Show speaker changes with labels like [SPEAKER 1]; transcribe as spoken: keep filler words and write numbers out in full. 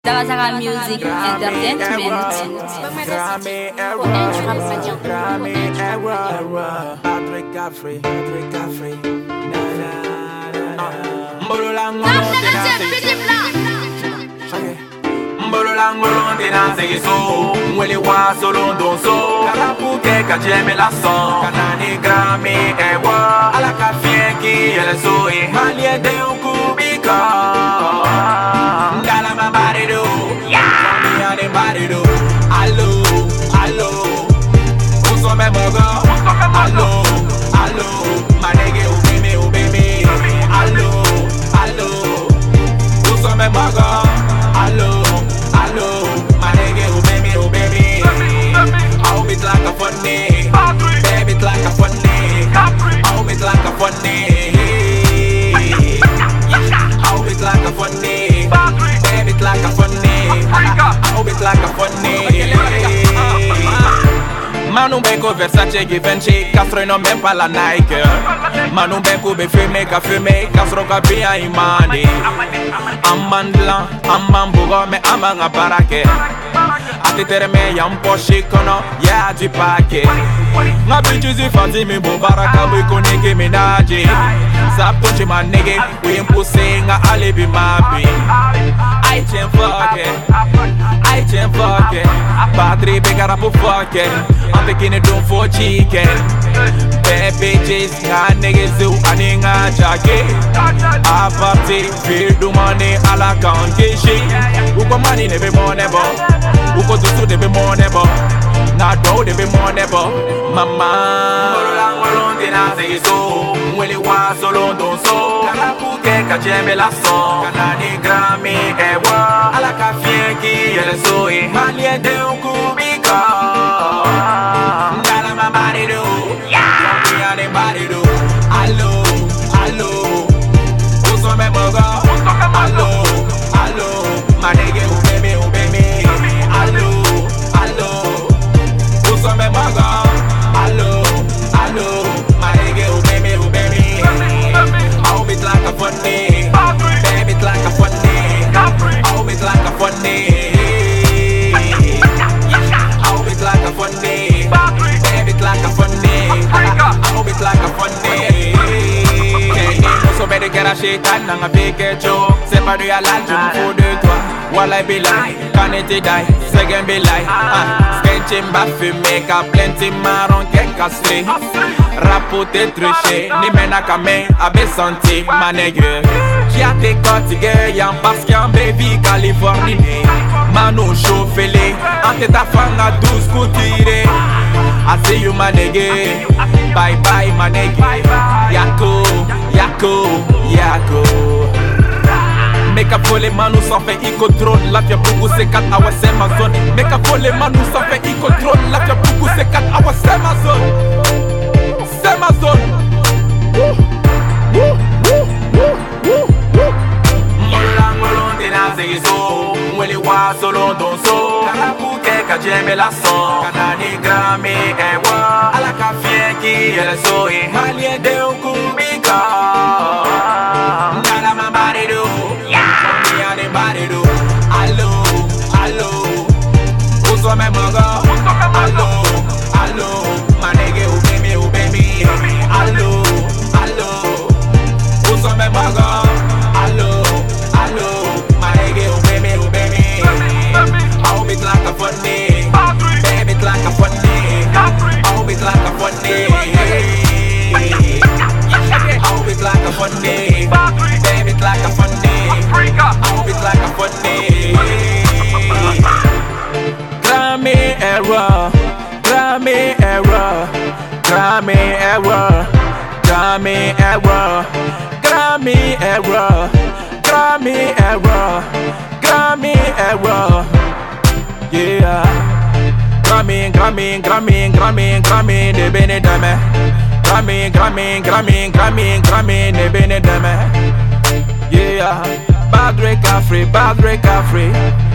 [SPEAKER 1] Darazara Music Entertainment.
[SPEAKER 2] Grammy error, Grammy error. Patrick Caffrey, Patrick Caffrey. Na na na na. Mbolo lango Mbolo lango lontina se so. Mwele wa solo donso. Karapu ke kajeme la son. Kanani Grammy error. Ala kafie ki ele so e halie de ukubika. Ndala mabare do. Allo, allo, who's on my mugger? Allo, allo, my nigga, oh baby, oh baby. Allo, allo, who's on my mugger? Allo, allo, my nigga, oh baby, oh baby. I hope it's like a funny, baby, it's like a funny. I hope it's like a funny. I hope it's like a funny, baby, it's like a funny. I hope it's like a funny. Manu Benko Versace Givenchy, Castro non même pas la Nike. Manu Benko be fume, ka fume, Castro ka bien imani. Amandla, amambugo me amanga barake. Ati terme yam poche kono, ya di pake. Ma bitches if anti mi bo baraka we koneke menaje. Saptonche ma nigga, we impulsing a alibi mabi. I chain fuck it, I chain fuck it. Padre begara po fuck it. I'm taking it down for chicken. Bad bitches, nga niggas do aninga jake. A party, feel do money a la kankeshi. Uko money nebe more nebo, uko tutu nebe more nebo. Na do nebe more nebo. Mama, molo lango lontina se so. Mwele wa solo don so. Karapu ke kajeme la son. Kanani Grammy ewa. Ala kafie ki ele so e halie de ukubika. Ndala mabare do. Yeah. Yane bari do. Allo, allo. Uso me moga. Allo, allo. My nigga oh baby, oh baby. Allo, allo. Uso me moga. Allo, allo. My nigga oh baby, oh baby. I hope it's like a funny. Baby, it's like a funny. I hope it's like a funny. I hope it's like a funny. Baby, it's like a funny. I hope it's like a funny. So better get a shit and a big show. C'est pas du à la je me fous de toi. Wallah be like, can it die? Second be like, ah, sketching ba fumer, ka plenty marron ke castré. Rapote triché, ni mena kame abe santi, ma nègre. Qui a te cotigé, y'a parce qu'un baby Californie. Manu chauffele, ante ta fan a douze couture. I see you my nigga, bye bye my nigga. Yako, yako, yako. Make up for les manous sans faire e-control. La fia beaucoup c'est quatre hours c'est ma zone. Make up for les manous sans faire e-control. La fia beaucoup c'est quatre hours c'est ma zone. C'est ma zone. Mola molon tina se so. Mwele wa solo don so. Karapu ke kajeme la son. Kanani Grammy ewa. Ala kafie ki ele so e halie de ukubika. Ndala mabare do. Allo, allo, who's on my mugger? Allo, allo, my nigga, oh baby, oh baby. Allo, allo, who's on my mugger? Allo, allo, my nigga, oh baby, oh baby. I hope it's like a funny, baby, it's like a funny. I hope it's like a funny. I hope it's like a funny, baby, it's like a funny. I hope it's like a funny. Grammy error, Grammy error, Grammy error, Grammy error, Grammy error, Grammy error, Grammy error. Yeah. Grammy, Grammy, Grammy, Grammy, Grammy, ne bene dame. Grammy, Grammy, Grammy, Grammy, Grammy, ne bene dame. Yeah. Padre Caffrey, Padre Caffrey.